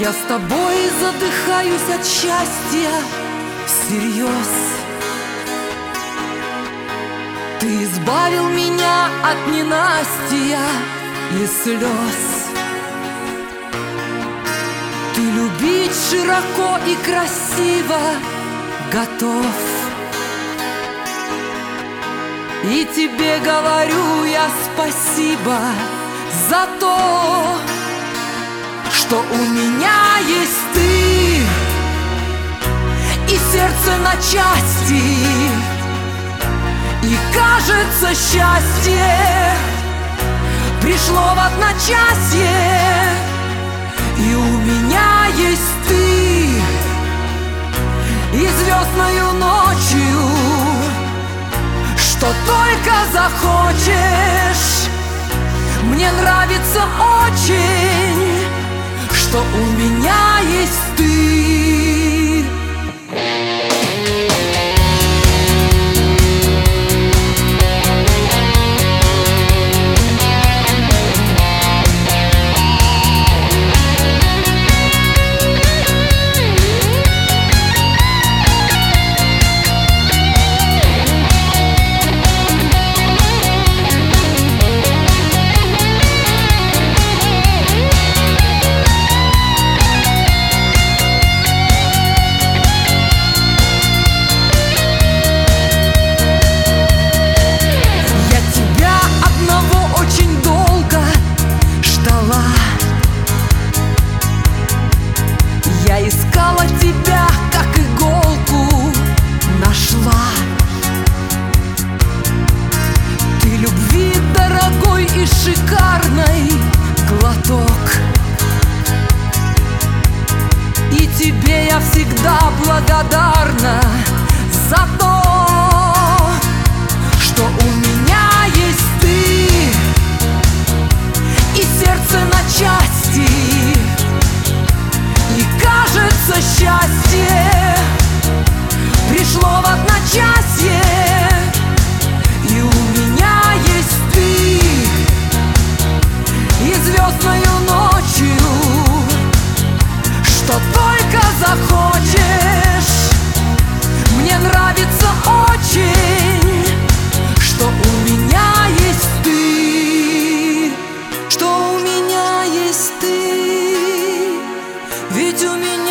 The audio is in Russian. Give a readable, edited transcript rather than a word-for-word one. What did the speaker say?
Я с тобой задыхаюсь от счастья всерьез. Ты избавил меня от ненастья и слез. Ты любить широко и красиво готов. И тебе говорю я спасибо за то, что у меня есть ты, и сердце на части, и кажется счастье пришло в одночасье. И у меня есть ты, и звездною ночью, что только захочешь. Мне нравится очень, что у меня есть ты. Я искала тебя, как иголку нашла. Ты любви дорогой и шикарной глоток, и тебе я всегда благодарна за то, что у меня есть ты, и сердце на части, и кажется счастье пришло в одночасье. И у меня есть ты, и звездною ночью, что только захочешь. Мне нравится очень, что у меня есть ты, что у меня есть ты. Ведь у меня